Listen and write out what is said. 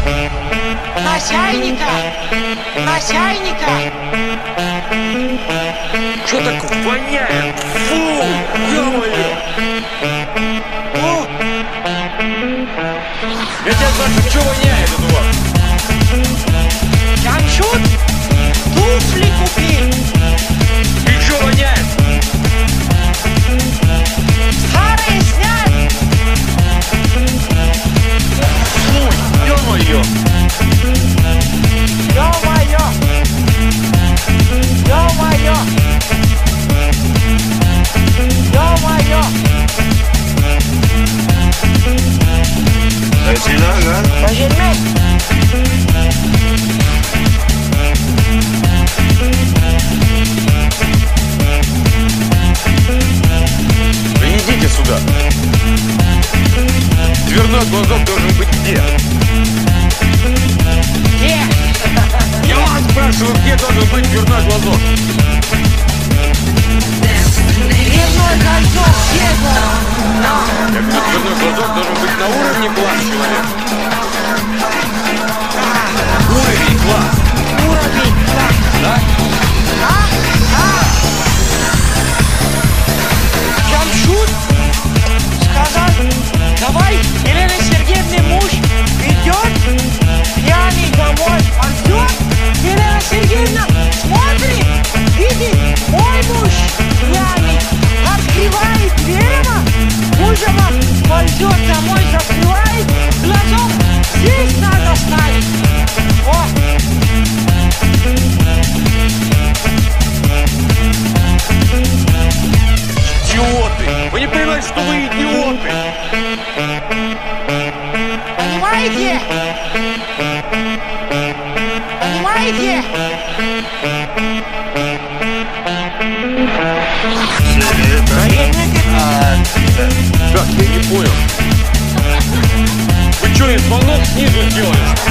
Начальника! Начальника! Что так воняет? Фу! Ё-моё! О, Я тебя спрашиваю, что воняет это у вас? Джамшут, туфли купи! И что воняет? Старые снять! Фу! Ё-моё! Ё-моё! Ё-моё! Ё-моё! Сильно, да? Пожалей! Идите сюда. Дверной глазок должен быть где? Где? Я вас спрашиваю, где должен быть дверной глазок? Дверной кольцо, где он? Этот дверной глазок должен быть на уровне глаз человека. Уровень глаз. Уровень, да. Да? Джамшут сказал, давай, Елена Сергеевна, муж идет пьяный домой. Он идет, Елена Сергеевна смотрит, видит, мой муж пьяный, открывает дверь, мужа пойдет домой, закрывает глазок, здесь надо ставить. О! Идиоты! Вы не понимаете, что вы идиоты! Понимаете? Понимаете? Так, я не понял. Вы что, звонок снизу сделали?